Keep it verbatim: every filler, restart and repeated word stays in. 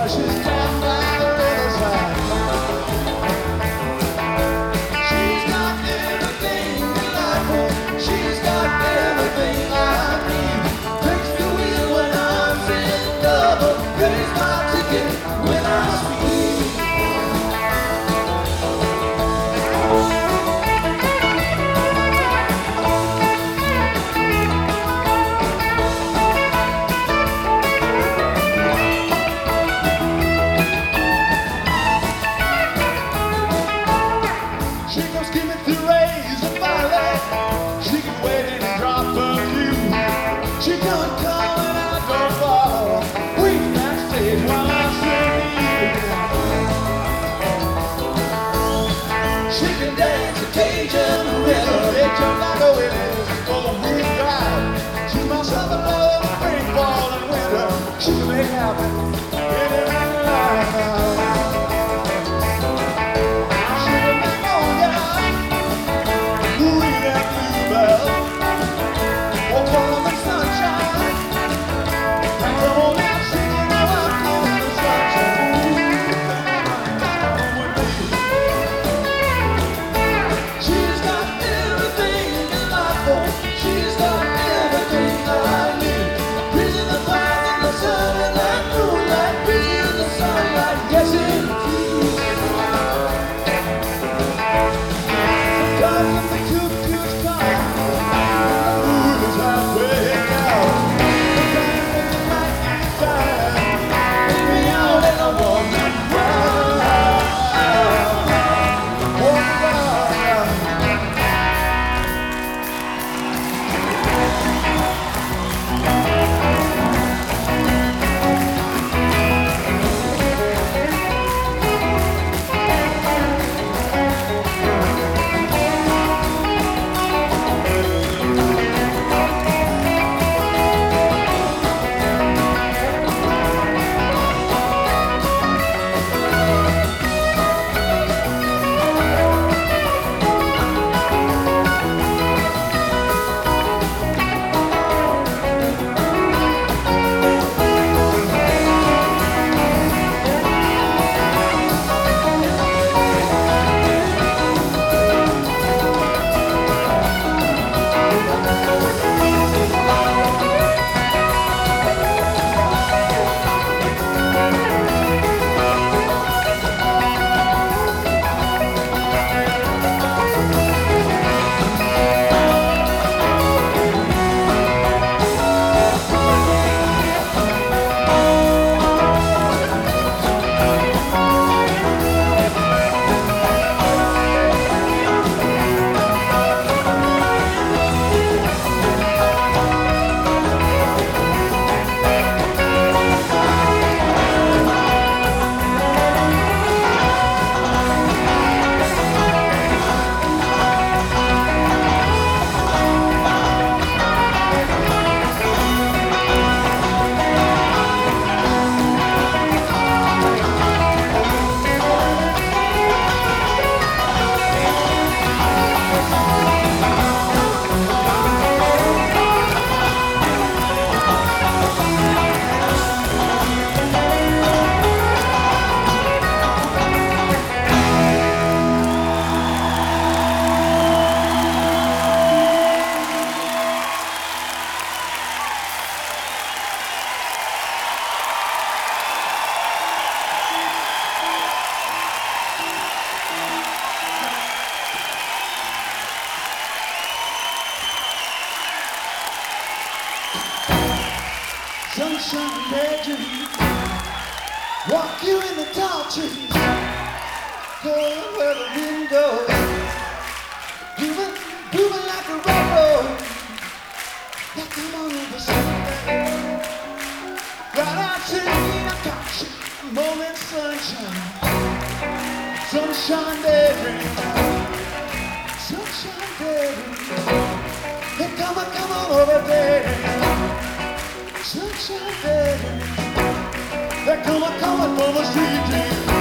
She's down by the riverside. She's got everything delightful. She's got everything I need. Takes the wheel when I'm sitting double. Pays my ticket when I speed. She comes skimming through rays of violet. She can wait and drop a few. She comes calling out, don't fall. Wait backstage while I sing to you. She can dance a Cajun rhythm. It jump like a willy's four-wheel drive. She's my summer love, spring, fall, and winter. She can make it happen anything in life. Sunshine bedroom, walk you in the tall trees, go where the wind goes, moving, moving like a railroad. Yeah, come on over Sunday, right outside a couch, moment sunshine, sunshine daydream, sunshine daydream. Hey, come on, come on over there. Sunshine day, they're coming, coming from the street.